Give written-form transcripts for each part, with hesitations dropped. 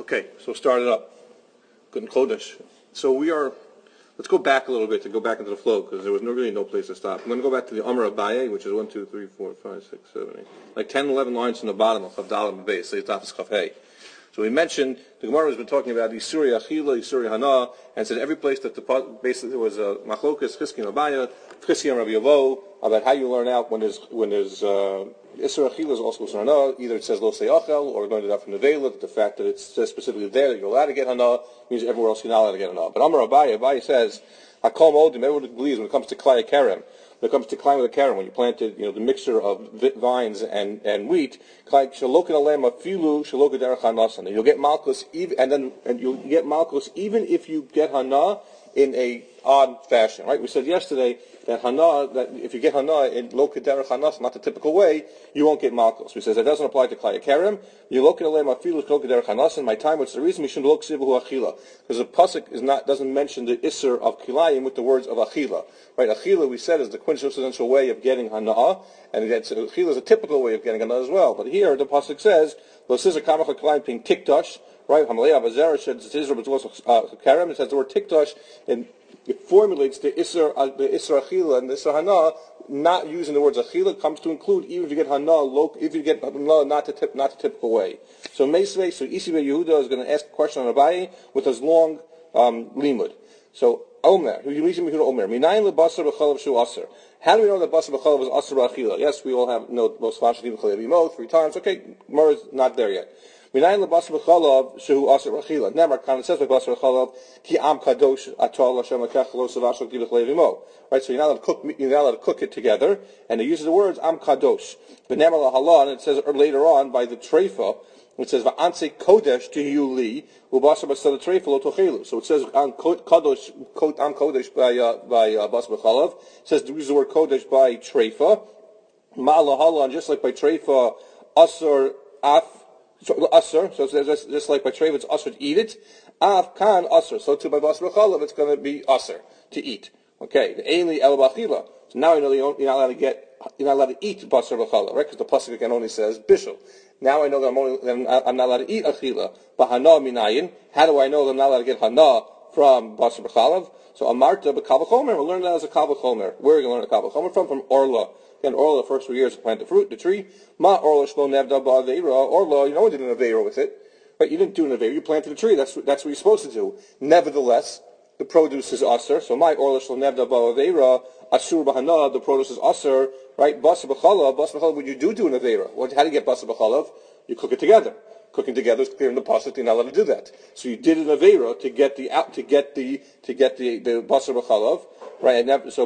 Okay, so start it up. Good Chodesh. So let's go back a little bit to go back into the flow, because there was really no place to stop. I'm going to go back to the Amar Abaye, which is 1, 2, 3, 4, 5, 6, 7, 8. Like 10, 11 lines from the bottom of Chavdalim and base. Say Tafis Chafhei. So we mentioned, the Gemara has been talking about Yisuri Achila, Yisuri Hana, and said every place that basically there was a Machlokas, Chizki and Abaya, Chizki and Rabbi Yavo, about how you learn out when there's Yisuri Achila is also Yisuri Hana. Either it says Lo Seyachel, or going to that from the Vela, that the fact that it says specifically there that you're allowed to get Hana means everywhere else you're not allowed to get Hana. But Amar Abaye says, Hakol Modim, everyone believes when it comes to Klai Kerem, when it comes to climbing the Karen, when you planted, the mixture of vines and wheat, you'll get malchus even, and you'll get malchus even if you get hana in a odd fashion, right? We said yesterday that if you get hana in lo kederech hanas, not the typical way, you won't get malchus. We said that doesn't apply to klai kerem. You lo kederech hanas in my time. What's the reason? We should look sivu achila, because the pasuk doesn't mention the isser of kilayim with the words of achila. Right? Achila, we said, is the quintessential way of getting hana, and achila is a typical way of getting hana as well. But here the pasuk says lo sizer kamach kilayim ping tiktosh. Right? It says the word tiktosh, and it formulates the Isra Achila and the Isra Hana, not using the words Achila, comes to include even if you get Hana, not the typical way. So Meisvei, Isibe Yehuda is going to ask a question on Abaye with his long limud. So Omer, how do we know that basar b'chalav was asur b'achila? Yes, we all know most fashionim b'chalav 3 times. Okay, Gemara is not there yet. Minayin lebasar b'chalav shehu asur b'achila. Never, it says by basar b'chalav ki am kadosh atol Hashem lekach lo savashok di b'chalav imo. Right, so you're not allowed to cook it together, and it uses the words am kadosh. V'nemer lahala, and it says later on by the treifa. It says va'anse kodesh tihiyu li u'basar b'sada treifa lo tochelu. So it says am kodesh by basar b'chalav. It says to use the word kodesh by treifa. Ma'alahala, and just like by treifa asur af. So it's just like by treifa, it's usher to eat it. Av kan usher. So too by basar b'chalav, it's going to be usher to eat. Okay. The ainli el b'achila. So now you're not allowed to eat basar b'chalav, right? Because the pasuk again only says bishul. Now I know that I'm not allowed to eat achila. But hana minayin. How do I know that I'm not allowed to get hana from basar b'chalav? So amarta b'kal v'chomer. We'll learn that as a kal v'chomer. Where are we going to learn a kal v'chomer from? From Orla. Again, Orla, the first 3 years to plant the tree. Ma Orla shlo nevda ba'aveira. Orla, no one did an aveira with it. Right? You didn't do an aveira. You planted a tree. That's what you're supposed to do. Nevertheless, the produce is aser. So my Orla shlo nevda ba'aveira. Asur b'hana, the produce is aser. Right? Basar b'chalav, what you do an aveira. How do you get basar b'chalav? You cook it together. Cooking together is clear in the pasuk. You're not allowed to do that. So you did an aveira to get the basar b'chalav. Right?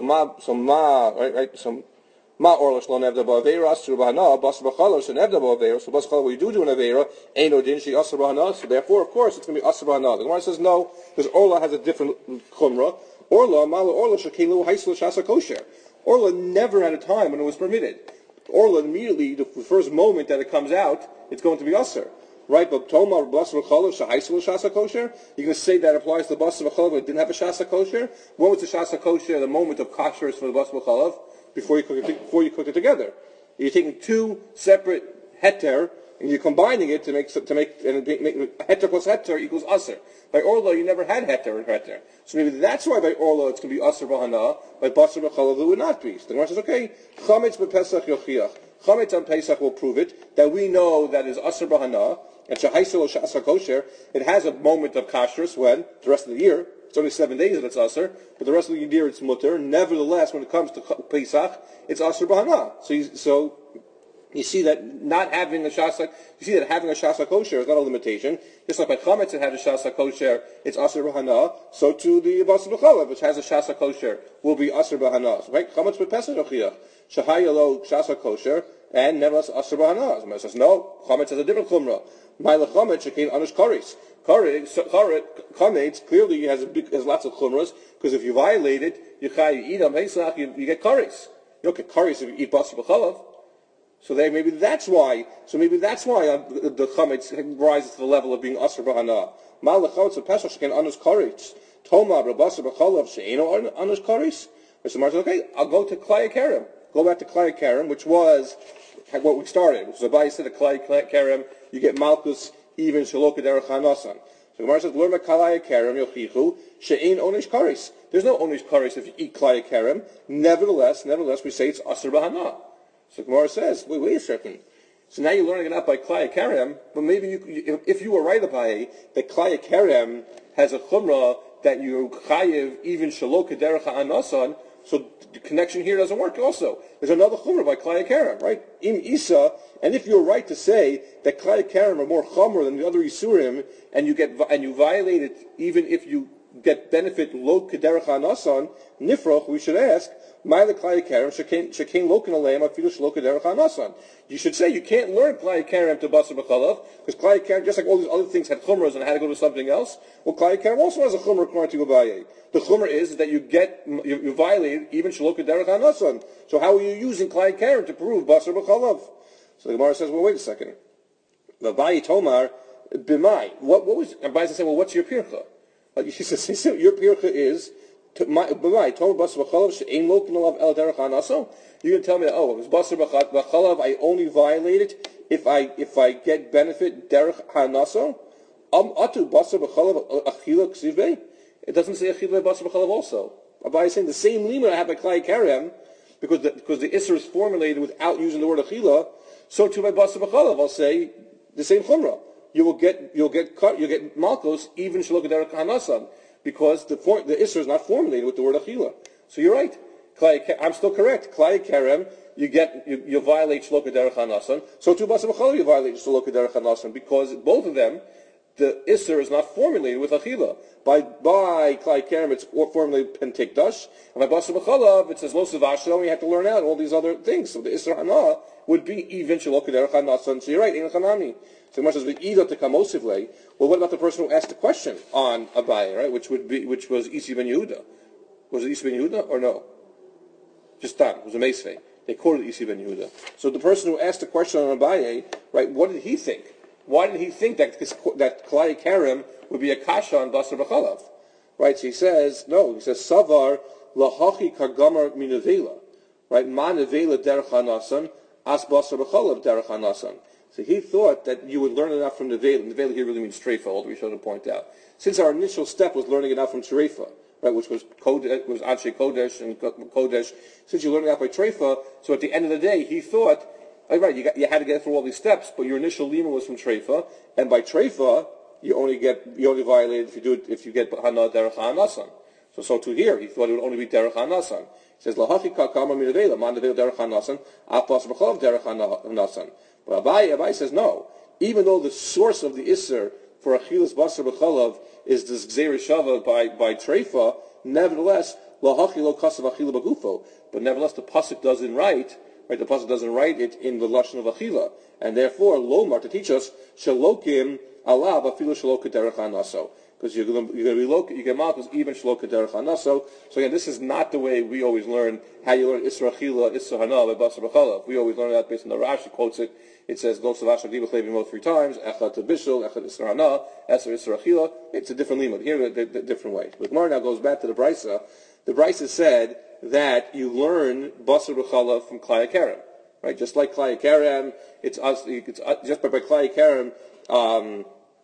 Ma orla shlo nevda ba'aveira asur b'hana basar b'chalav so nevda ba'aveira. So basar b'chalav, what you do an aveira ain't no din she asur b'hana. So therefore, of course, it's going to be asur b'hana. The Gemara says no, because orla has a different chumrah. Orla shekelu haisel shasa kosher. Orla never had a time when it was permitted. Orla immediately, the first moment that it comes out, it's going to be asur. Right, but Tomar basar b'chalav shahaisel shasa kosher. You're going to say that applies to the basar b'chalav but it didn't have a shasa kosher. When was the shasa kosher? The moment of kosher for the basar b'chalav before you cook it together. You're taking 2 separate heter and you're combining it to make heter plus heter equals asur. By orla, you never had heter and heter, so maybe that's why by orla it's going to be asur b'hana. By basar b'chalav it would not be. So the Gemara says, okay, chametz b'pesach yochiach. Chametz on Pesach will prove it that we know that is asur b'hana. And shahaisel or shasa kosher, it has a moment of kashrus when the rest of the year, it's only 7 days that it's asur, but the rest of the year it's mutter. Nevertheless, when it comes to Pesach, it's asur b'hana. So you see that not having a shasa, having a shasa kosher is not a limitation. Just like by chametz it has a shasa kosher, it's asur b'hana. So too the basar b'chalav, which has a shasa kosher, will be asur b'hana. So, right? Chametz b'pesach yochiach. Shahayalo shasa kosher, and nevertheless asur b'hana. So says no, chametz has a different chumrah. Ma'ila chametz shekein anush karis. Chametz clearly has lots of chumras, because if you violate it, you eat on Pesach, you get karis. You don't get karis if you eat basar b'chalav. So maybe that's why the chametz rises to the level of being asur b'hana. Ma'ila chametz b'pesach shekein anush karis. Toma b'basar b'chalav she'eno anush karis. Mr. Martin, okay, I'll go to Klai Kerem. Go back to Klai Kerem, which was what we started. So Abaye said a Klai Kerem, you get malchus even Shalok Derech Hanasan. So Gemara says, "Learn Kalaya Kerem Yochichu She'ein Onish Karis." There's no Onish Karis if you eat Kalaya Kerem. Nevertheless, we say it's Asur Bahana. So Gemara says, wait a second. So now you're learning it out by Klaya Kerem, but maybe if you were right about it, that Klaya Kerem has a chumrah that you chayiv even Shalok Derech Hanasan. So the connection here doesn't work also. There's another chumrah by Klaya Kerem, right? Im Isa, and if you're right to say that Klaya Kerem are more chumrah than the other Isurim, and you violate it even if you get benefit lo kederach hanasan, nifroch, we should ask, Ma'ile Klaya Kerem shekein lo kinaleim afilu shelo kederach hanasan. You should say you can't learn Klaya Kerem to basar b'chalav, because Klaya Kerem, just like all these other things had chumras and had to go to something else, well, Klaya Kerem also has a chumrah according to Abaye. The chumrah is that you violate even shelo kederach hanasan. So how are you using Klaya Kerem to prove basar b'chalav? So the Gemara says, well, wait a second. Abaye Tomar b'mai. What was Abaye saying? Well, what's your pircha? He says your pircha is b'mai Tomar basar b'chalav she'ein lo kinalav el derech hanasan. You can tell me that, oh, it was basar b'chalav, I only violate it if I get benefit derech hanasan. Atu basar b'chalav achila ksivei. It doesn't say achila basar b'chalav also. Abaye is saying the same limit I have by Klaya Kerem, because the Isser is formulated without using the word achila, so too by basar b'chalav I'll say the same chumrah. You'll get malchus even shelo kederech hanasan, because the Isser is not formulated with the word achila. So you're right. I'm still correct. Klaya Kerem, you violate shelo kederech hanasan. So too basar b'chalav you violate shelo kederech hanasan, because both of them, the Isser is not formulated with achila. By Klaya Kerem it's formulated pentikdash, and by basar b'chalav it says lo savashlo, and you have to learn out all these other things. So the Isser hana would be even shelo kederech hanasan. So you're right, ein chanami. So much as we eat to kamosivle. Well, what about the person who asked the question on Abaye, right? Which was Isi ben Yehuda. Was it Isi ben Yehuda or no? Just done. It was a Meisvei. They quoted Isi ben Yehuda. So the person who asked the question on Abaye, right? What did he think? Why did he think that Klaya Kerem would be a kasha on basar b'chalav? Right? So he says no. He says savar lahachi kagamar minavela. Right? Ma nevela derech hanasan as basar b'chalav derech hanasan. So he thought that you would learn it out from the Nevela. Nevela here really means treifa, although we should point out. Since our initial step was learning it out from treifa, right, which was Anshe Kodesh and Kodesh, since you learned it out by treifa, so at the end of the day, he thought, oh, right, you had to get through all these steps, but your initial lima was from treifa, and by treifa, you only violate if you get hana derech hanasan. So too here, he thought it would only be derech hanasan. He says lahachi kakama minavela, man nevela derech hanasan, apas b'chalav derech hanasan. But Abaye says no. Even though the source of the Isser for Achilas Basar B'chalav is this Gzeir Shava by Treifa, nevertheless, Lahachi Lo Kasav Achila Bagufo. But nevertheless, the pasuk doesn't write. Right, the pasuk doesn't write it in the lashon of Achila, and therefore Lomar to teach us Shalokim Alav Afilu Shalok Derech Hanaso. Because you're going to be you get malchus even Shalok Derech Hanaso. So again, this is not the way we always learn how you learn Isra Achila, Isra Hana by Basar B'chalav. We always learn that based on the Rashi quotes it. It says, "Go Savash Agdiva Chlevim 3 times, Echad to Bishul, Echad Isra Hana, Isra Achila." It's a different limud. Here, the different way. But Gemara now goes back to the Brisa. The Brisa said that you learn Basar B'chalav from Klaya Kerem, right? Just like Klaya Kerem, it's just by Klaya Kerem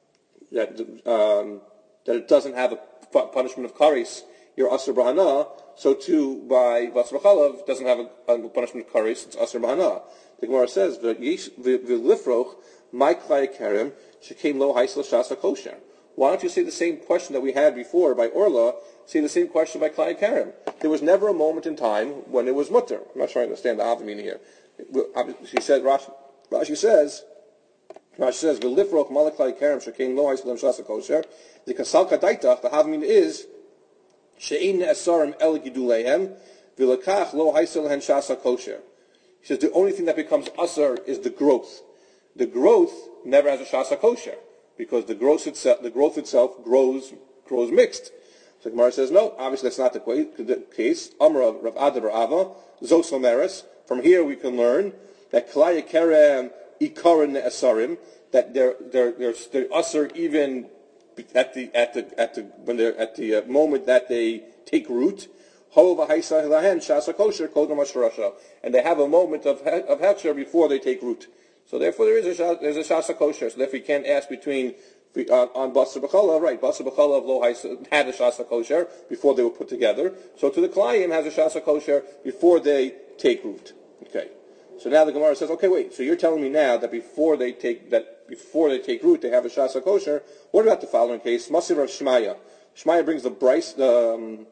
that it doesn't have a punishment of karis. You're Asr B'hana, so too by Basar B'chalav doesn't have a punishment of karis. It's Asr B'hana. The Gemara says, "V'lifroch my Klaya Kerem shekein lo haisel shasa kosher." Why don't you say the same question that we had before by Orla? Say the same question by Klaya Kerem. There was never a moment in time when it was mutter. I'm not trying to understand the Havamina here. She said, Rashi says, "V'lifroch my Klaya Kerem shekein lo haisel shasa kosher." The kasal kadaitach, the Havamina is she'ein ne'asarim el giduleihem v'lekach lo haisel hen shasa kosher. He says the only thing that becomes asar is the growth. The growth never has a shasa kosher because the growth itself grows mixed. So Gemara says no. Obviously, that's not the case. Amar Rav Ada bar Ava Zos Omeres. From here we can learn that Klaya Kerem ikarin ne'asarim, that they're asar even at the moment that they take root. And they have a moment of hechsher before they take root. So therefore there's a shasa kosher. So therefore you can't ask between on Basar B'Chala, right? Basar B'Chala of Lo Haisa had a shasa kosher before they were put together. So to the Klayim has a shasa kosher before they take root. Okay. So now the Gemara says, okay, wait. So you're telling me now that before they take root they have a shasa kosher. What about the following case? Masir of Shmaya. Shmaya brings the Bryce, a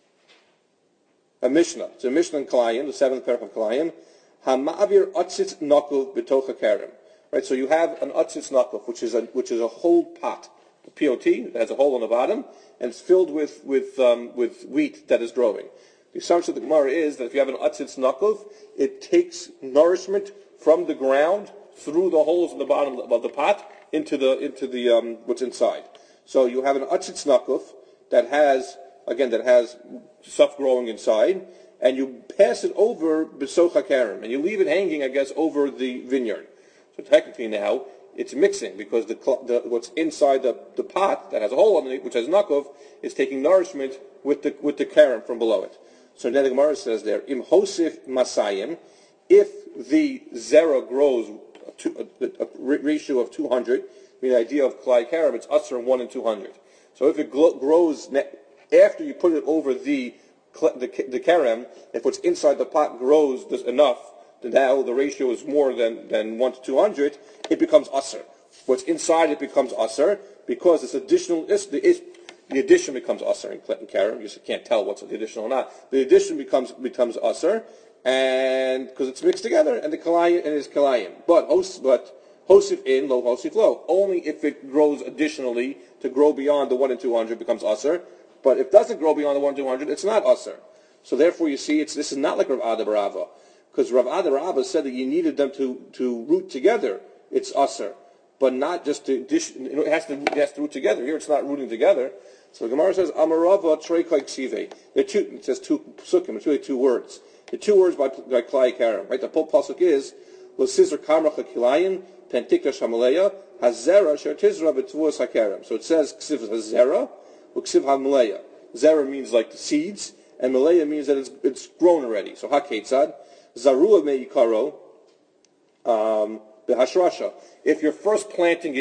Mishnah. It's a Mishnah in Klayim, the 7th parak of Klayim. Hama'avir atzitz nakul b'tocha kerem. Right, so you have an atzitz nakul, which is a whole pot, a POT that has a hole on the bottom, and it's filled with wheat that is growing. The assumption of the Gemara is that if you have an atzitz nakul, it takes nourishment from the ground through the holes in the bottom of the pot into the what's inside. So you have an atzitz nakul that has stuff growing inside, and you pass it over b'socha kerem, and you leave it hanging, I guess, over the vineyard. So technically now, it's mixing, because what's inside the pot that has a hole on it, which has nakov, is taking nourishment with the kerem from below it. So then the Gemara says there, im hosif masayim, if the zera grows a ratio of 200, I mean the idea of klai kerem, it's usher 1 in 200. So if it grows after you put it over the kerem, if what's inside the pot grows enough, then now the ratio is more than 1 to 200, it becomes usher. What's inside it becomes usher because this additional, the addition becomes usher in kerem. You just can't tell what's the addition or not. The addition becomes usher, and because it's mixed together, and the kalayim and is kalayim. But hosif in, lo hosif lo. Only if it grows additionally to grow beyond the 1 in 200 becomes usher. But if it doesn't grow beyond the 1 in 200, it's not usher. So therefore, you see, this is not like Rav Ada Barava, because Rav Ada Barava said that you needed them to root together. It's usher, but not just to addition. It has to root together. Here, it's not rooting together. So the Gemara says Amarava Trei Ksive. It says two psukim. It's really 2 words. The 2 words by Klai Karam. Right. The whole pasuk is Lo Sizr Kamracha Kilayin Pentikra Shamaleya Hazera Shertizra Betuas Hakaram. So it says Ksiv Hazera. Uksiv ha-malaya. Zera means like the seeds, and malaya means that it's grown already. So ha-ketzad, zarua me'ikaro, behashrasha. If you're first planting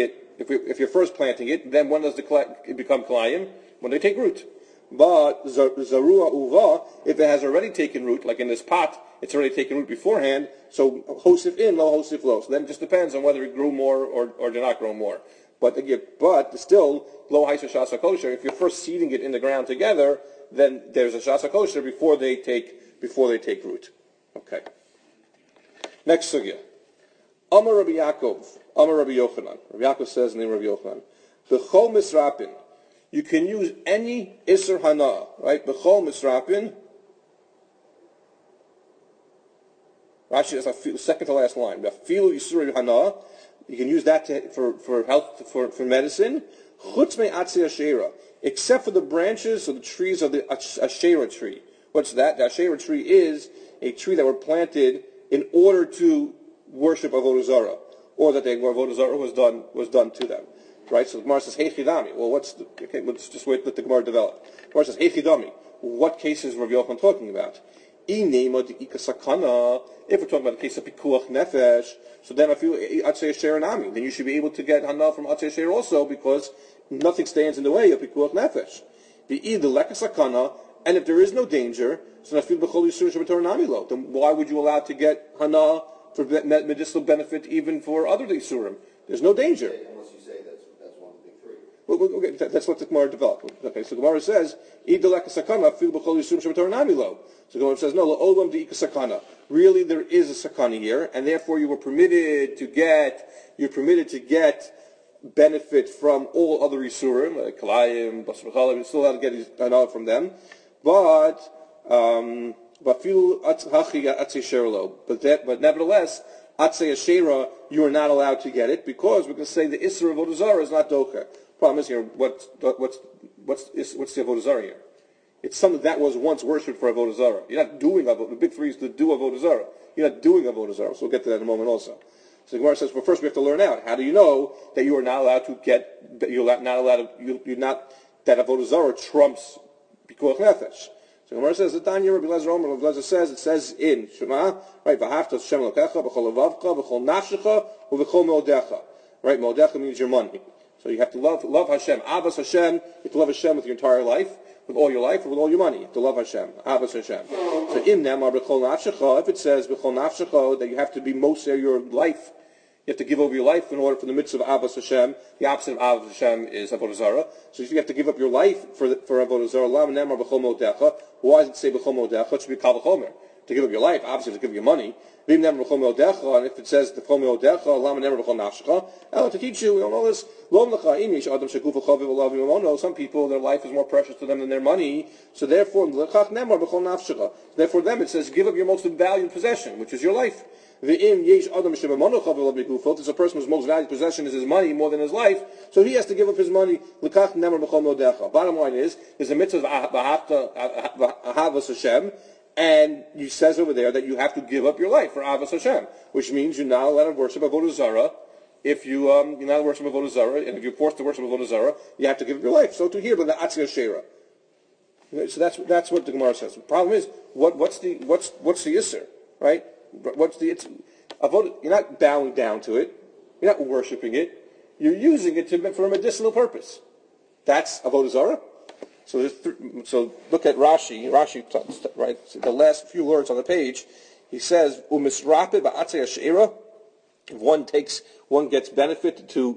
it, then when does it become kalayim? When they take root. But zarua uva, if it has already taken root, like in this pot, it's already taken root beforehand, so hosif in, lo hosif lo. So then it just depends on whether it grew more or did not grow more. But still, lo haisa shasa kosher. If you're first seeding it in the ground together, then there's a shasa kosher before they take root. Okay. Next sugya. Amar Rabbi Yaakov. Amar Rabbi Yochanan. Rabbi Yaakov says in the name of Rabbi Yochanan. B'chol misrapin. You can use any iser hana, right? B'chol misrapin. Rashi is the second to last line. B'filu isur hana. You can use that for health, for medicine. Chutz me atzi ashera, except for the branches of the trees of the ashera tree. What's that? The ashera tree is a tree that were planted in order to worship Avodah Zarah, or that Avodah Zarah was done to them. Right? So the Gemara says, "Hey chidami." Well, let's just let the Gemara develop. The Gemara says, "Hey chidami." What case is Rabbi Yochanan talking about? If we're talking about the case of pikuach nefesh, so then if you atzei asher nami, then you should be able to get hana from atzei asher also, because nothing stands in the way of pikuach nefesh. And if there is no danger, so then why would you allow to get hana for medicinal benefit even for other isurim? There's no danger. Unless you say that's one of the big 3. Well, okay, that's what the Gemara developed. Okay, so the Gemara says, so the Gemara says, no, la'olam de'ika sakana. Really, there is a sakana here, and therefore you were permitted to get benefit from all other isurim, like kalayim, basar b'chalim, you still have to get another from them, but nevertheless, atzei ashera, you are not allowed to get it, because we're going to say the isra of Avodah Zarah is not doka. Problem is here, what's the Avodah Zarah here? It's something that was once worshipped for Avodah Zarah. You're not doing Avodah. The big 3 is to do Avodah Zarah. You're not doing Avodah Zarah. So we'll get to that in a moment also. So the Gemara says, well, first we have to learn out. How do you know that you are not allowed to get, that you're not allowed to, that Avodah Zarah trumps Pikuach Nefesh? So Gemara says, the Tanya Rabbi Lezer Omer, Rabbi Lezer says, it says in Shema, right, V'ahavta Hashem Elokecha, B'chol levavcha, B'chol nafshecha, U'B'chol me'odecha. Right, me'odecha means your money. So you have to love Hashem. Avas Hashem, you have to love Hashem with your entire life, with all your life, and with all your money. You have to love Hashem. Avas Hashem. So in them, B'chol nafshecha, if it says B'chol nafshecha, that you have to be moser your life, you have to give over your life in order for the mitzvah of Avos Hashem. The opposite of Avos Hashem is Avodah Zarah. So if you have to give up your life for Avodah Zarah, why does it say B'chol Modecha? It should be Kal V'chomer. To give up your life, obviously to give up your money. And if it says B'chol Modecha, to teach you, we don't know this. Some people, their life is more precious to them than their money. So therefore them it says give up your most valued possession, which is your life. There's a person whose most valued possession is his money more than his life, so he has to give up his money. Bottom line is, there's a mitzvah of Ahavas Hashem, and he says over there that you have to give up your life for Ahavas Hashem, which means you're not allowed to worship Avodah Zarah. If you're not allowed to worship Avodah Zarah, and if you're forced to worship Avodah Zarah, you have to give up your life. So to here, but the Atzia Shera. So that's what the Gemara says. The problem is, what's the Yisr, right? You're not bowing down to it. You're not worshiping it. You're using it for a medicinal purpose. That's Avodah Zarah. So look at Rashi. Rashi, right? The last few words on the page. He says, "Umisrape ba'atzei hashera." If one gets benefit to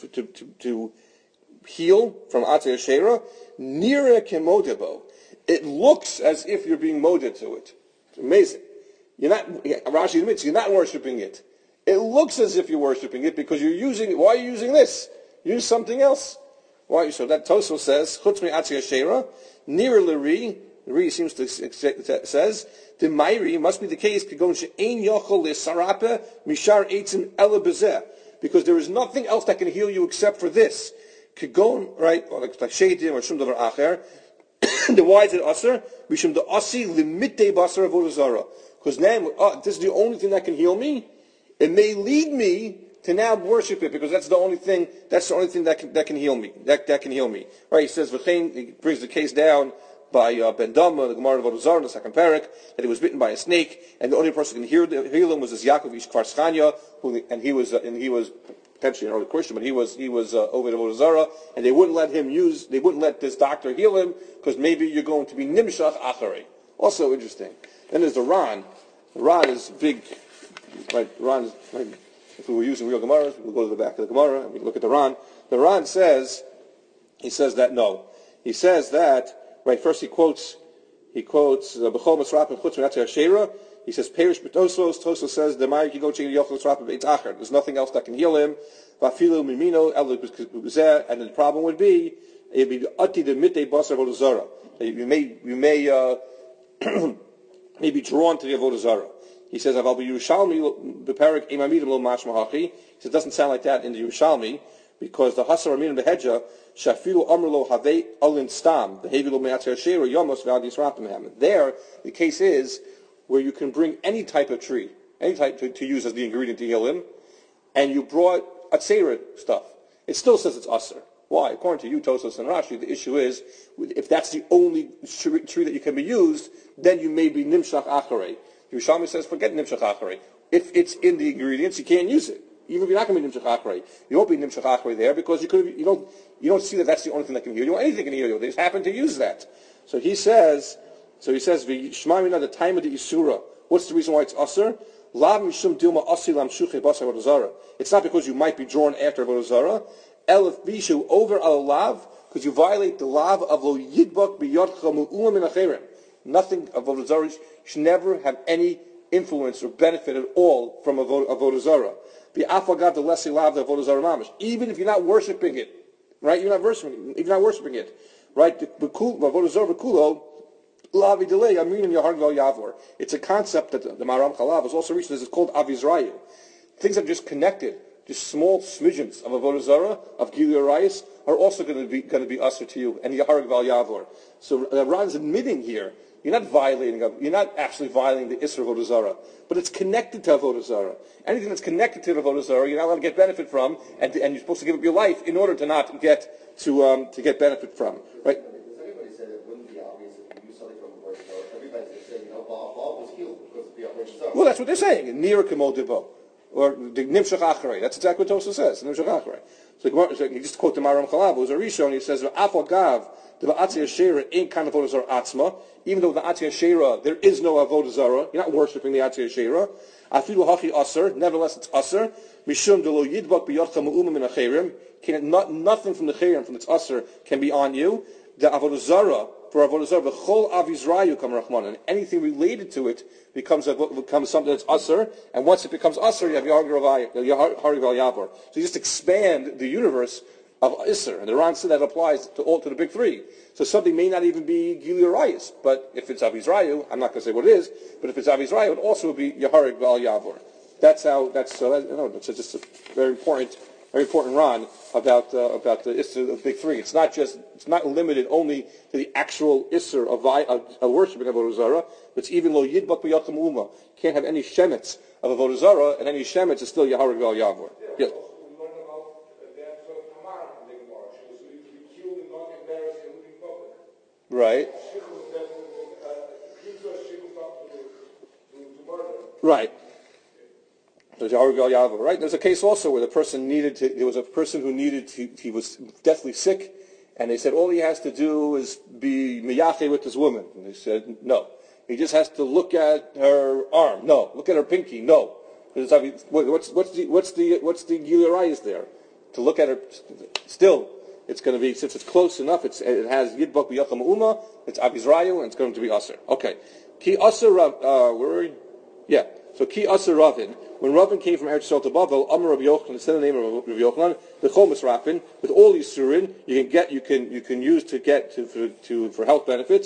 heal from atzei hashera, nira kemodebo. It looks as if you're being moded to it. It's amazing. Rashi admits you're not worshiping it. It looks as if you're worshiping it because you're using it. Why are you using this? Use something else. Why? So that Tosfos says, Chutz me'atzia shera, nir l'ri, Ri seems to says, the Mairi must be the case, Kigon she'ein yochol l'sarape mishar eitzim ela bezeh, because there is nothing else that can heal you except for this. Kigon, right, or like sheitim or shum davar acher. Then why is it aser? Mishum the asi limite basar avodah zarah. Because now, this is the only thing that can heal me. It may lead me to now worship it because that's the only thing that can heal me. That can heal me. Right? He says, he brings the case down by Ben Dama, the Gemara of Avodah Zarah in the second parak, that he was bitten by a snake, and the only person who can heal him was this Yaakov Ish Kfar Schania, and he was potentially an early Christian, but he was over at Avodah Zarah, and they wouldn't let this doctor heal him because maybe you're going to be nimshach acharei. Also interesting. Then there's the Ran. The Ran is big, right? Ran is, right? If we were using real Gemaras, we would go to the back of the Gemara and we look at the Ran. The Ran says that, right, first he quotes, B'chol Masrap and Chutz Me'atzei Hashera. He says, Perish B'Tosfos. Tosfos says, Demai Kigo Chigi Yochel Masrap B'Eitz Acher. There's nothing else that can heal him. V'afilu Mimino El B'Zeh. And the problem would be, it'd be Ati the Mitei Basar Avodah Zarah. You may be drawn to the Avodah Zarah. He says, "Aval b'Yerushalmi b'Perek Imamidim lo mashma hachi." He says, it doesn't sound like that in the Yerushalmi because the Hasar Amin b'Hedja shafilu amr lo havei alin stam behavi lo me'atzei hashera yomos v'adis rapim. There, the case is where you can bring any type of tree, any type to use as the ingredient to heal him, and you brought atzera stuff. It still says it's aser. Why? According to you, Tosfos and Rashi, the issue is if that's the only tree that you can be used, then you may be nimshach acharei. Yerushalmi says, forget nimshach acharei. If it's in the ingredients, you can't use it. Even if you're not going to be nimshach acharei, you won't be nimshach acharei there because you don't see that that's the only thing that can heal you. Anything can heal you. They just happen to use that. So he says, V'yishma'imina the time of the Isura. What's the reason why it's aser? Lav mishum dilma asi lam shuchei basar avodah zarah. It's not because you might be drawn after avodah zarah. Elif bishu over al lav, because you violate the lav of lo yidbak biyodcha mu'ulam min acherim. Nothing of Avodah Zarah should never have any influence or benefit at all from Avodah Zarah. B'afagav the lesi lav the Avodah Zarah mamish. Even if you're not worshiping it, right? If you're not worshiping it, right? Avodah Zarah b'kulo lavi delay amin yahar vel yavor. It's a concept that the Maram Chalav has also reached. This is called Avizrayu. Things that are just connected. Just small smidgens of Avodah Zarah, of Gilui Arayis, are also going to be usher to you, and Yaharag Val Yavor. So Ran's admitting here, you're not actually violating the Isra of Avodah Zarah, but it's connected to Avodah Zarah. Anything that's connected to Avodah Zarah, you're not allowed to get benefit from, and you're supposed to give up your life in order to not get to get benefit from. Right? Does anybody say that it wouldn't be obvious if you use something from a verse Well, that's what they're saying. Nira Kemodibo. Or the Nimshach Acharei. That's exactly what Tosa says. Nimshach Acharei. So you just quote the Maram Chalav, who's a Rishon, he says, Afal Gav, the Atzia Shera ain't kind of Avodah Zarah Atzma. Even though the Atzia Shera, there is no Avodah Zarah. You're not worshipping the Atzia Shera. Afilu Hachi Aser, nevertheless it's Aser. Mishum Delo Yidbak B'Yodcha Ma'umim in Acherim. Nothing from the Cherim, from its Aser, can be on you. The Avodah Zarah, for Avodah Zarah, B'chol Avizrayu Kam Rachman, and anything related to it becomes something that's Aser, and once it becomes Aser, you have Yahari Val Yavor. So you just expand the universe of Isser, and the Ran said that applies to the big three. So something may not even be Gili Arayis, but if it's Avizrayu, I'm not going to say what it is, but if it's Avizrayu, it would also be Yahari Val Yavor. That's just a very important Ran about the Isser of the big three. It's not limited only to the actual Isser of worshiping Avodah Zarah, but it's even lo Yidbak B'Yachim Uma. Can't have any shemetz of Avodah Zarah, and any shemetz is still Yahari Val Yavor. Yes. Right. Right. Right. There's a case also where there was a person who he was deathly sick, and they said all he has to do is be miyache with this woman. And they said no. He just has to look at her arm. No. Look at her pinky. No. What's the Gilarayis there? To look at her still. It's going to be, since it's close enough, it has Yidbak B'Yacham Uma, it's Avizrayu, and it's going to be Aser. Okay. Ki Aser Rav, where are we? Yeah. So Ki Aser Ravin, when Ravin came from Eretz Yisrael to Bavel, Amar Rabbi Yochanan, instead of the name of Rabbi Yochanan, the Chomus Rapin, with all these surin, you can use to get for health benefits.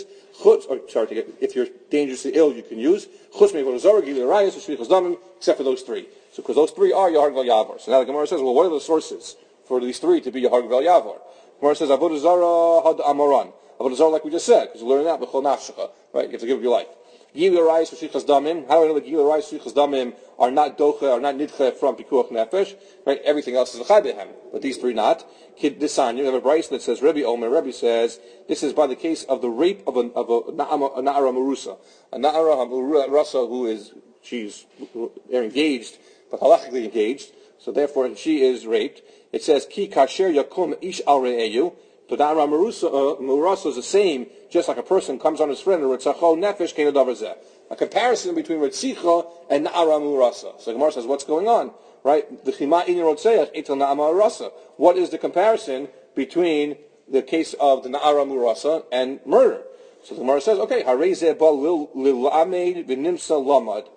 If you're dangerously ill, you can use Chutz Me'Avodah Zarah, Gili Arayis, Shvichas Damim, except for those three. So because those three are Yahar Val Yavor. So now the Gemara says, well, what are the sources for these three to be Yahar Val Yavor? Gemara says, Avodah Zarah had Amaran. Avodah Zarah, like we just said, because you learn that, B'chol Nafshecha, right? You have to give up your life. Gili Arayis, Shvichas Damim. How do I know that Gili Arayis, Shvichas Damim are not docha, are not nidche from Pikuach Nefesh? Right? Everything else is a Chaybehem, but these three not. Kid Disan, you have a Bryce that says, Rebbe Omer, Rebbe says, this is by the case of the rape of a Na'ara Marusa. A Na'ara Marusa they're engaged, but halachically engaged, so therefore she is raped. It says, Ki kasher yakum ish al re'eyu. Na'ara Marusa is the same, just like a person comes on his friend, Ritzacho nefesh kein adavar zeh. A comparison between Ritzicha and Na'ara Marusa. So Gemara says, what's going on? Right? The Chima in Rotzeach etel Na'ara Marusa. What is the comparison between the case of the Na'ara Marusa and murder? So the Gemara says, okay, Harei zeh ba lil ameid v'nimsa lamad.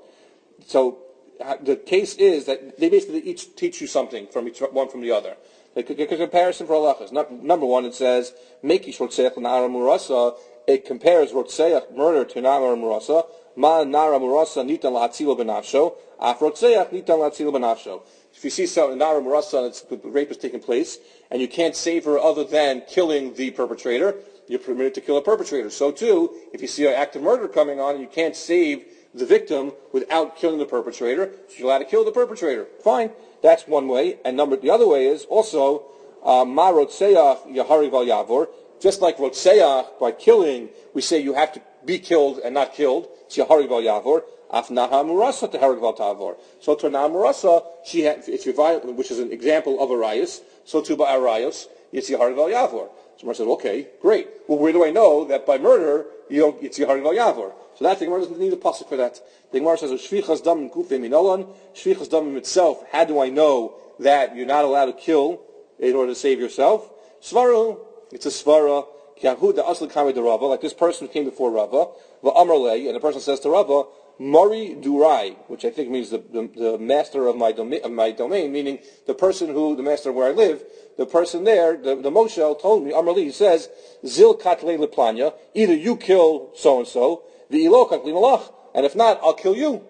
So the case is that they basically each teach you something from one from the other. Like a comparison for halachas. Number one, it says, Mekish Rotzeach Na'ara Murasa. It compares Rotzeach, murder, to Na'ara Murasa. Ma Na'ara Murasa nitan la'atzilo b'nafsho. Af Rotzeach nitan la'atzilo b'nafsho. If you see Na'ara Murasa, the rape is taking place, and you can't save her other than killing the perpetrator, you're permitted to kill a perpetrator. So too, if you see an act of murder coming on, and you can't save the victim without killing the perpetrator, so you're allowed to kill the perpetrator. Fine. That's one way. And the other way is also, Ma Rotzeach Yahari Val Yavor. Just like Rotzeach, by killing, we say you have to be killed and not killed. It's Yahari Val Yavor. Af Naha Murasa Tehari Val Tavor. So to Naha Murasa, if you violate, which is an example of a rayas, so too by a rayas, it's Yahari Val Yavor. So Gemara says, okay, great. Well, where do I know that by murder, it's Yahari Val Yavor? So that the Gemara doesn't need a pasuk for that. The Gemara says, Shvichas Damim Kufei Minolan. Shvichas Damim itself, how do I know that you're not allowed to kill in order to save yourself? Svaru, it's a svara. Yahuda Asli Kami de Rava, like this person who came before Rava, Va'amarle, and the person says to Rava, Mari Durai, which I think means the master of my domain, meaning the master of where I live, the person there, the Moshel told me, Amarli, he says, Zil Katle Leplanya, either you kill so-and-so, the Ilo Katle Malach, and if not, I'll kill you.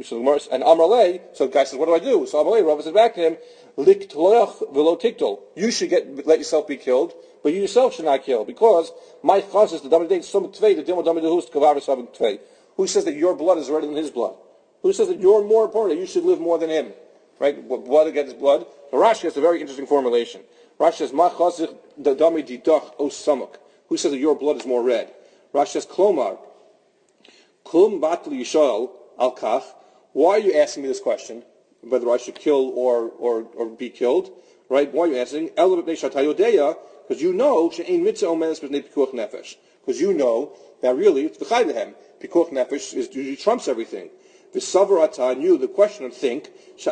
And Amarle, so the guy says, what do I do? So Amarle, Rava says back to him, Liktloach velo tiktol. You should let yourself be killed, but you yourself should not kill, because my chaz is the Damidate Sum Tvei, the Dimo Damidahust Kavaris Having Tvei. Who says that your blood is better than his blood? Who says that you're more important, that you should live more than him? Right? Blood against blood. So Rashi has a very interesting formulation. Rashi says, Ma chazich dami didach o samuk. Who says that your blood is more red? Rashi says, Klomar, Klum batli yishal al kach, why are you asking me this question? Whether I should kill or be killed, right? Why are you asking? Because you know, because you know that really it's v'chaylehem. Pikuach nefesh usually trumps everything. V'savar ata, and you, the question of think,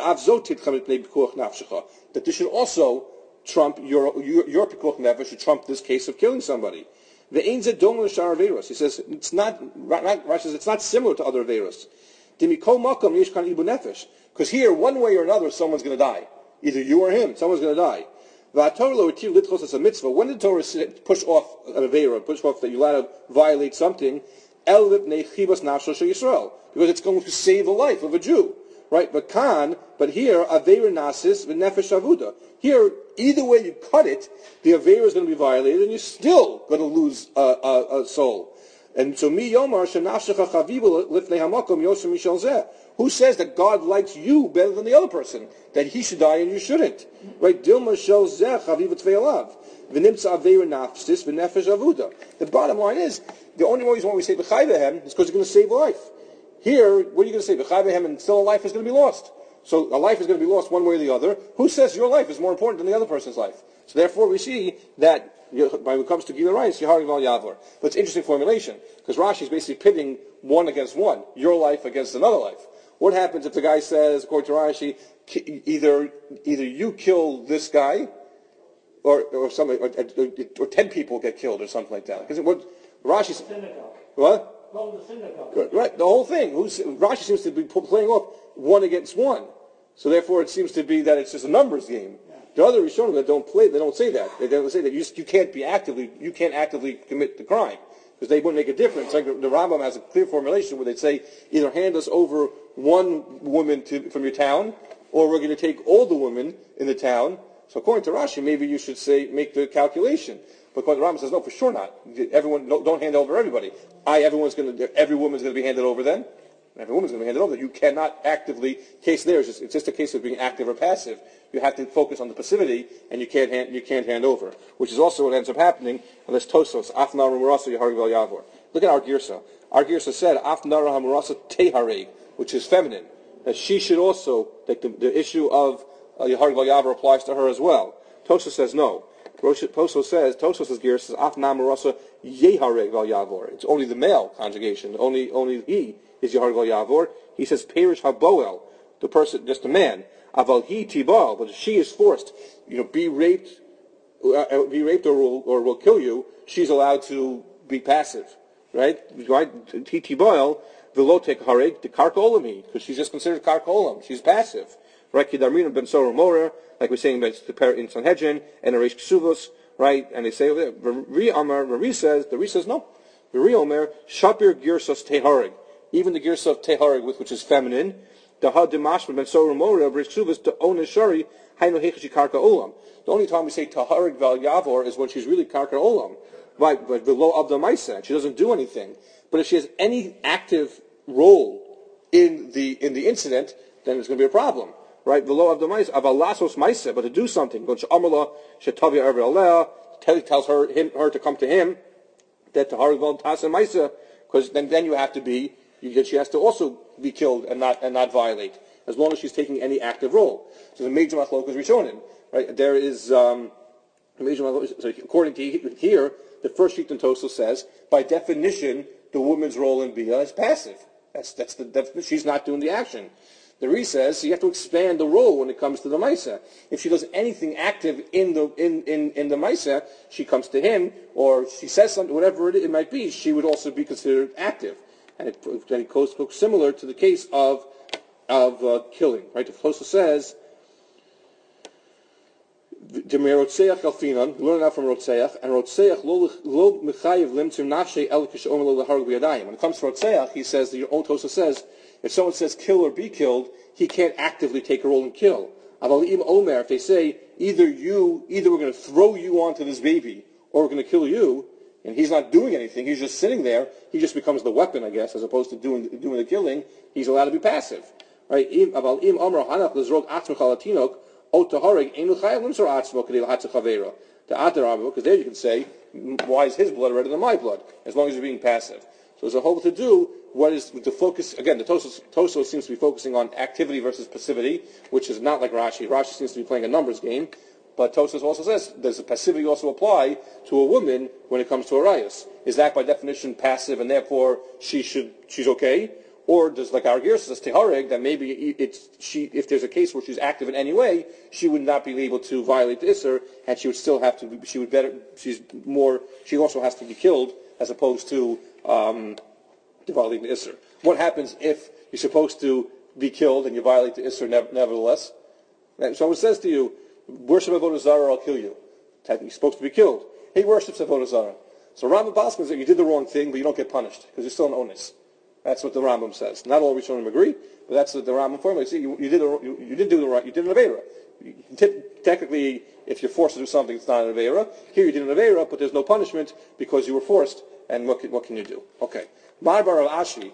that this should also trump your pikuach nefesh, should trump this case of killing somebody. He says it's not. Rashi says it's not similar to other averos. Because here, one way or another, someone's going to die. Either you or him. Someone's going to die. When did the Torah push off an avera, push off that you're allowed to violate something? Because it's going to save the life of a Jew. Right? But here, avera nasis v'nefesh avuda. Here, either way you cut it, the avera is going to be violated, and you're still going to lose a soul. And so, mi yomar shenafshecha chaviva lifnei hamakom yosem mishal zeh. Who says that God likes you better than the other person? That he should die and you shouldn't? Right? Dilma shel zeh chaviva tveilav v'nimtza avera nafsis v'nefesh avuda. The bottom line is, the only reason why we say b'chayvehem is because it's going to save life. Here, what are you going to say? B'chayvehem, and still a life is going to be lost. So a life is going to be lost one way or the other. Who says your life is more important than the other person's life? So therefore we see that when it comes to Gila Rice, Yahar Val Yavor. But it's interesting formulation, because Rashi is basically pitting one against one, your life against another life. What happens if the guy says, according to Rashi, either you kill this guy, or something, or 10 people get killed, or something like that? Because what Rashi says, what? Right, the whole thing. Rashi seems to be playing off one against one. So therefore, it seems to be that it's just a numbers game. The other Rishonim that don't say that. They don't say that you can't actively commit the crime, because they wouldn't make a difference. Like the Rambam has a clear formulation where they'd say, either hand us over one woman from your town, or we're going to take all the women in the town. So according to Rashi, maybe you should make the calculation. But the Rambam says, no, for sure not. Everyone, don't hand over everybody. Every woman's going to be handed over then. Every woman's going to be handed over. You cannot actively, it's just a case of being active or passive. You have to focus on the passivity, and you can't hand over. Which is also what ends up happening on this Tosos. Afnar Murasa Yahar Val Yavor. Look at our Girsa. Our Girsa said, Afnar Hamurasa Tehareg, which is feminine. That she should also, like the issue of Yahar Val Yavor applies to her as well. Tosos says no. Tosos says Girsa says, Afnar Murasa Yehareg Val Yavor. It's only the male conjugation. Only he is Yahar Val Yavor. He says, Perish Haboel, the person, just a man. Aval he tibal, but if she is forced, be raped or will kill you, she's allowed to be passive, right? He tibal, velotek hareg, the karkolami, because she's just considered karkolam. She's passive, right? Kidarmina ben sorah morer, like we're saying about the in Sanhedrin and Arish Ksuvos, right? And they say over there, the Ri says no. The Ri Omer shapir girsos teharig, even the girsos of teharig, which is feminine. The only time we say Taharig Val Yavor is when she's really Karka Olam. Right, but below of the Maisa, she doesn't do anything. But if she has any active role in the incident, then it's going to be a problem. Right, below of the Maisa, Avalasos Maisa, but to do something, tells her to come to him, that Taharig Val Tasa Maisa, because then you have to be. She has to also be killed and not violate, as long as she's taking any active role. So the major machlokas Rishonim, right? There is major machlokas. So according to here, the first sheet in Tosos says, by definition, the woman's role in Bia is passive. That's she's not doing the action. The Ri says you have to expand the role when it comes to the Maisa. If she does anything active in the Maisa, she comes to him, or she says something, whatever it might be, she would also be considered active. And it goes similar to the case of killing, right? The Tosos says, "Demerotzeach alfinan." Learn that from Rotzeach, and Rotzeach lo mechayev limtzim nafshei el kishomer lo leharg biyadayim. When it comes to Rotzeach, he says, the old Tosos says, if someone says kill or be killed, he can't actively take a role and kill. Aval im omer, if they say either we're going to throw you onto this baby or we're going to kill you. And he's not doing anything. He's just sitting there. He just becomes the weapon, I guess, as opposed to doing the killing. He's allowed to be passive, right? Because there you can say, why is his blood redder than my blood? As long as you're being passive. So there's a whole to do. What is the focus? Again, the Tosos seems to be focusing on activity versus passivity, which is not like Rashi. Rashi seems to be playing a numbers game. But Tosos also says does the passivity also apply to a woman when it comes to Arayos? Is that by definition passive and therefore she's okay? Or does, like our Gear says, Tehareg, that maybe if there's a case where she's active in any way, she would not be able to violate the Isser, and she would still have to, she also has to be killed as opposed to violating the Isser. What happens if you're supposed to be killed and you violate the Isser nevertheless? And so it says to you, worship Avodah Zarah, I'll kill you. You're supposed to be killed. He worships Avodah Zarah. So Rambam Paskin says that you did the wrong thing, but you don't get punished, because you're still an onus. That's what the Rambam says. Not all Rishonim agree, but that's the Rambam formula. See, you didn't do the right. You did an Aveira. Technically, if you're forced to do something, it's not an Aveira. Here you did an Aveira, but there's no punishment because you were forced. And what can you do? Okay. Marbar of Ashi,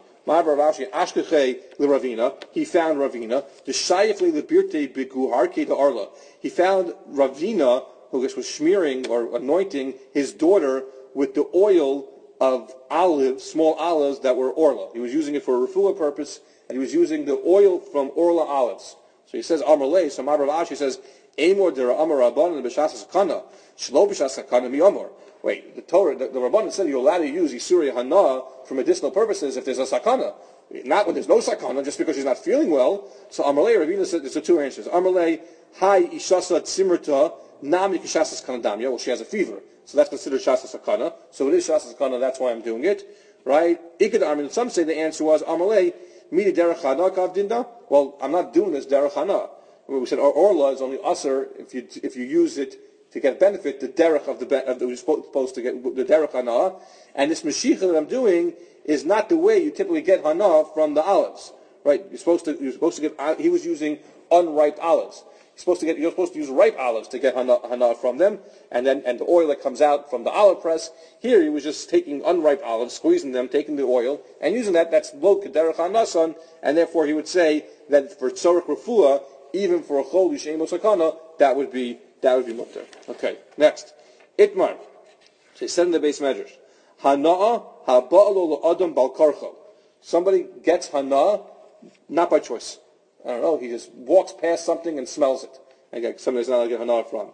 Ashkechei l'Ravina. He found Ravina. The Shayefle l'Birte bigu harke de Arla. He found Ravina, who was smearing or anointing his daughter with the oil of olives, small olives that were orla. He was using it for a refuah purpose, and he was using the oil from orla olives. So he says, Amarle, so Marbar Ashi says, Amor dera Amar Rabbanan b'shas sakana, shlo b'shas sakana mi-amor. Wait, the Torah, the Rabbanan said you're allowed to use Isuri Hana for medicinal purposes if there's a sakana. Not when there's no sakana, just because she's not feeling well. So Amarle, Ravina said, there's two answers. Amarle, hi ishasa tzimmerta, nami kishasas kanadamya. Well, she has a fever. So that's considered Shasa Sakana. So it is Shasa Sakana, that's why I'm doing it. Right? Some say the answer was, Amalei, Midi Derech Hana Kav Dinda. Well, I'm not doing this Derech Hana. We said Orla is only Usser if you use it to get benefit, the Derech of you're supposed to get the Derech Hana. And this Mashiach that I'm doing is not the way you typically get Hana from the olives. Right? You're supposed to get, he was using unripe olives. You're supposed to use ripe olives to get hana from them, and the oil that comes out from the olive press. Here he was just taking unripe olives, squeezing them, taking the oil, and using that. That's lo kederach hanasan, and therefore he would say that for tzorich refuah, even for a chol yisheim sakana, that would be mutter. Okay, next, itmar. So he said in the base measures, hana'a haba'alo la'adam balkarcha. Somebody gets hana not by choice. I don't know, he just walks past something and smells it. And something that's not to get hana from.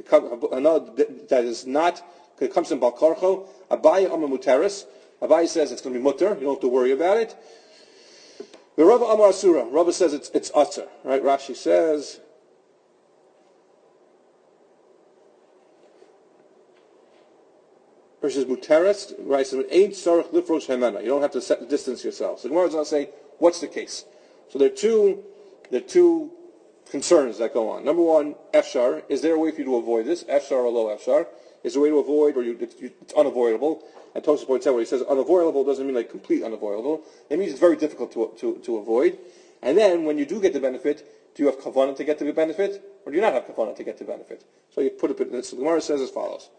Hana that is not, it comes in Balkarcho. Abaye Amar Muteris. Abaye says it's going to be mutter, you don't have to worry about it. The Rava Amar Asura. Rava says it's utter. Right? Rashi says, versus Muteris, right? So ain't sarach lifrosh hemena. You don't have to distance yourself. So the Gemara is going to say, what's the case? So there are two concerns that go on. Number one, Efshar. Is there a way for you to avoid this? Efshar or low Efshar. Is there a way to avoid, or it's unavoidable? And Tosfos points out where he says unavoidable doesn't mean like complete unavoidable. It means it's very difficult to avoid. And then when you do get the benefit, do you have kavanah to get the benefit, or do you not have kavanah to get the benefit? So you put it. So the Gemara says as follows: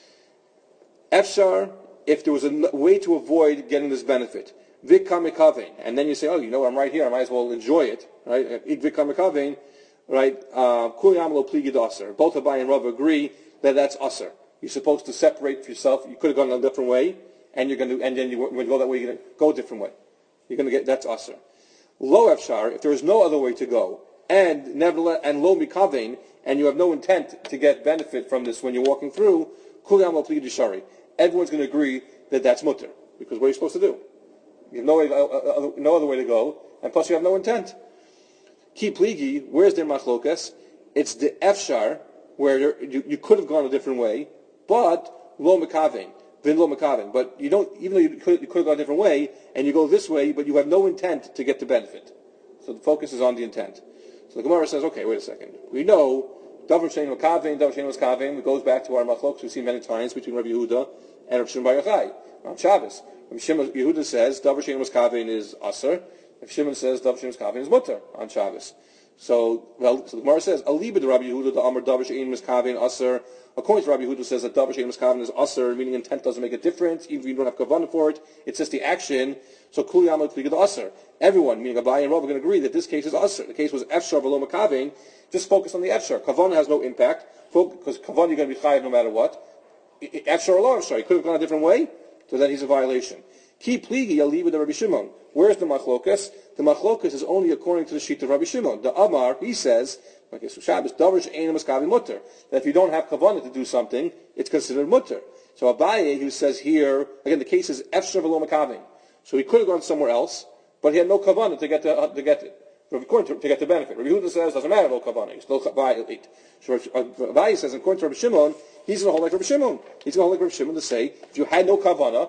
Efshar, if there was a way to avoid getting this benefit. Vikkamikavein, and then you say, oh, you know what, I'm right here, I might as well enjoy it, right? Vikkamikavein, right? Kuliyam lo pligid aser. Both Abai and Rav agree that that's aser. You're supposed to separate for yourself. You could have gone a different way, and when you go that way, you're going to go a different way. You're going to get, that's aser. Lo efshar, if there is no other way to go, and nevertheless, and lo mikavein, and you have no intent to get benefit from this when you're walking through, kuliyam lo pligid shari. Everyone's going to agree that that's mutter, because what are you supposed to do? You have no other way to go, and plus you have no intent. Ki pligi, where's their machlokas? It's the efshar, where you could have gone a different way, but lo mekavein, vin lo mekavein. But you don't, even though you could have gone a different way, and you go this way, but you have no intent to get the benefit. So the focus is on the intent. So the Gemara says, okay, wait a second. We know davar shein mekavein, davar shein mekavein. It goes back to our machlokas we've seen many times between Rabbi Yehuda and Rav Shimon Bar Yochai on Shabbos. Yehuda says davar shein mekavein is aser. If Shimon says davar shein mekavein is mutter on Shabbos. So the Gemara says aliba de Rabbi Yehuda the amar davar shein mekavein aser. According to Rabbi Yehuda says that davar shein mekavein is aser, meaning intent doesn't make a difference, even if you don't have kavanah for it. It's just the action. So kuli amar kligad aser. Everyone, meaning Abai and Rav, are going to agree that this case is aser. The case was efshar v'lo mekavein. Just focus on the efshar. Kavanah has no impact because kavanah you're going to be chayav no matter what. Efshar or lo efshar. He could have gone a different way. So then he's a violation. Ki pligi aliba the Rabbi Shimon. Where's the machlokas? The machlokas is only according to the sheet of Rabbi Shimon. The Amar, he says, okay, so Shabbos, davar she'ein maskavi mutter. That if you don't have kavanah to do something, it's considered mutter. So Abaye, who says here, again, the case is efshar v'lo makavin. So he could have gone somewhere else, but he had no kavanah to get it. According to get the benefit. Rabbi Yehuda says, doesn't matter, no kavanah, you still violate. So Abaye says, according to Rabbi Shimon, he's going to hold like Rabbi Shimon. He's going to hold like Rabbi Shimon to say, if you had no kavanah,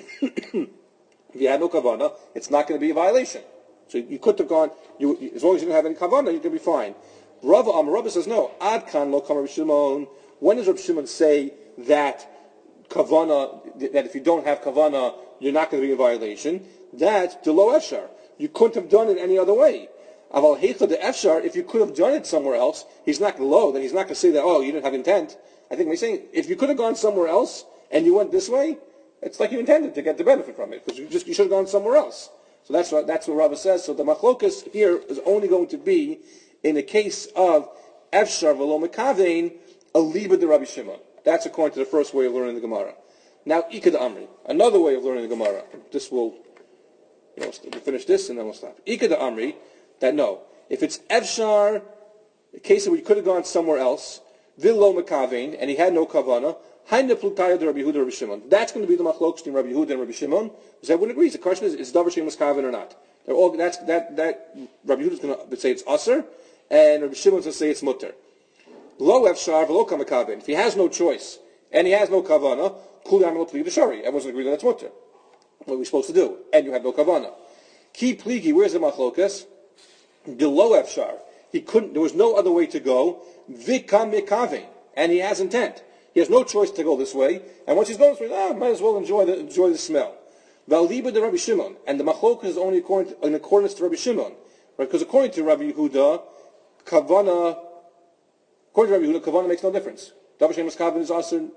it's not going to be a violation. So you could have gone, as long as you didn't have any kavanah, you could be fine. Rava says, no, ad kan lo kam Rabbi Shimon. When does Rabbi Shimon say that kavanah, that if you don't have kavanah, you're not going to be in violation? That's de lo efshar. You couldn't have done it any other way. Aval heicha de efshar, if you could have done it somewhere else, he's not going to lo, then he's not going to say that, oh, you didn't have intent. I think he's saying, if you could have gone somewhere else, and you went this way, it's like you intended to get the benefit from it, because you should have gone somewhere else. So that's what Rava says. So the machlokas here is only going to be in the case of efshar v'lo mekavein, a liba de Rabbi Shimon. That's according to the first way of learning the Gemara. Now, Ika de Amri, another way of learning the Gemara. This will, we'll finish this and then we'll stop. Ika de Amri, that no, if it's efshar, the case where you could have gone somewhere else, v'lo mekavein, and he had no kavanah, that's going to be the machlokes between Rabbi Yehuda and Rabbi Shimon, because everyone agrees. The question is davar she'ein maskaven or not? They're all that Rabbi Yehuda is going to say it's aser, and Rabbi Shimon is going to say it's mutter. Lo efshar v'lo kamakaven. If he has no choice and he has no kavana, kul yam lo pligi d'shari. Everyone's going to agree that that's mutter. What are we supposed to do? And you have no kavana. Ki pligi. Where's the machlokas? Below efshar. He couldn't. There was no other way to go. Vikam mikaven, and he has intent. He has no choice to go this way, and once he's going this way, might as well enjoy the smell. V'aliba de Rabbi Shimon, and the machlokas is only in accordance to Rabbi Shimon, right? Because according to Rabbi Yehuda, kavana makes no difference. Davar she'ein maskaven is also.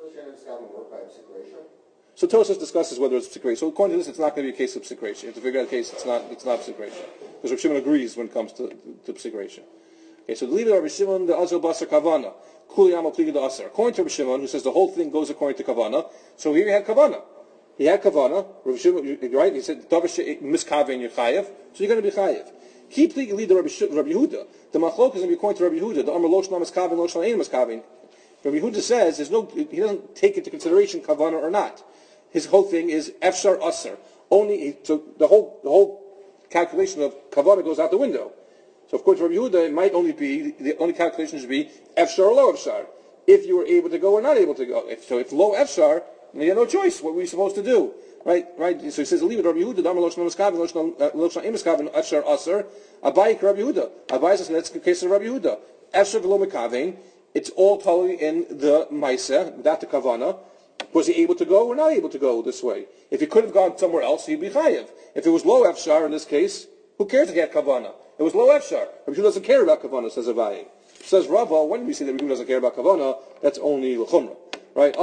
So Tosafos discusses whether it's psikration. So according to this, it's not going to be a case of psikration. You have to figure out a case it's not psikration, because Rabbi Shimon agrees when it comes to psikration. Okay, so the leader of Rabbi Shimon, the azal basar kavana. According to Rabbi Shimon, who says the whole thing goes according to Kavana, so here he had Kavana. Rabbi Shimon, right? He said, miskaven Yechayev, so you're going to be Chayev. Keep the leader Rabbi Yehuda. The machlok is going to be according to Rabbi Yehuda. The Amar Loshna miskaven, Loshna ain't miskaven. Rabbi Yehuda says he doesn't take into consideration Kavana or not. His whole thing is Efshar Aser. So the whole calculation of Kavana goes out the window. So of course, Rabbi Yehuda, it might only be, the only calculation should be efshar or low efshar. If you were able to go or not able to go. If low efshar, then you have no choice. What were you supposed to do? Right? So he says, leave it Rabbi Yehuda, Damar Loshna Miskaven, Loshna Imiskaven, efshar aser, Abaye Rabbi Yehuda. Abaye says, that's the case of Rabbi Yehuda. Efshar v'lo mekavein, it's all totally in the Maiseh, without the Kavana. Was he able to go or not able to go this way? If he could have gone somewhere else, he'd be chayev. If it was low efshar in this case, who cares if he had Kavana? It was low efshar. Rabbi Yehuda doesn't care about Kavana, says Abaye. Says Rava, when we see that Rabbi Yehuda doesn't care about Kavana, that's only l'chumra. Right?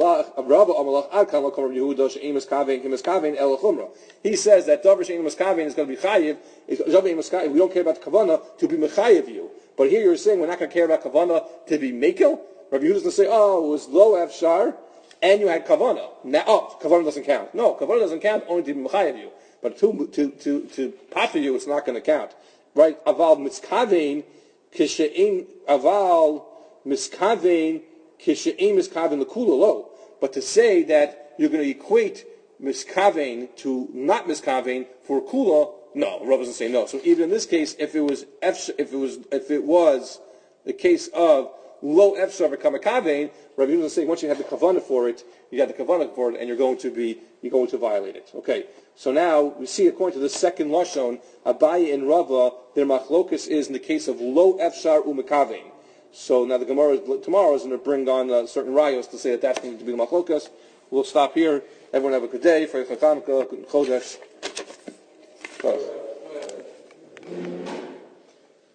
He says that davar she'ein maskaven is going to be chayiv. If we don't care about the Kavana, to be mechayiv you. But here you're saying we're not going to care about Kavana to be mekel? Rabbi Yehuda's going to say, oh, it was low efshar, and you had Kavana. Now, Kavana doesn't count. No, Kavana doesn't count only to be mechayiv you. But to pata you, it's not going to count. Right? Aval miskaven kishe'ein miskaven l'kula lo. But to say that you're going to equate miskaven to not miskaven for kula, no. Rav doesn't say no. So even in this case, if it was the case of low efshar v'kamakaven, Rabbi Yehuda is saying once you have the kavanah for it, and you're going to violate it. Okay. So now we see, according to the second lashon, Abaye and Rava, their machlokus is in the case of low efshar umekavein. So now the Gemara tomorrow is going to bring on certain rayos to say that that's going to be the machlokus. We'll stop here. Everyone have a good day. For Chodesh.